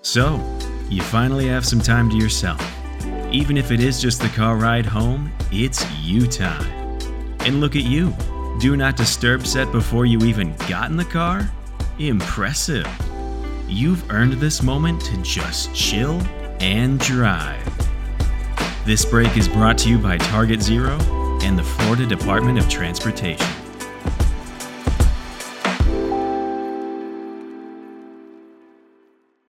So, you finally have some time to yourself. Even if it is just the car ride home, it's you time. And look at you. Do not disturb set before you even got in the car? Impressive. You've earned this moment to just chill and drive. This break is brought to you by Target Zero and the Florida Department of Transportation.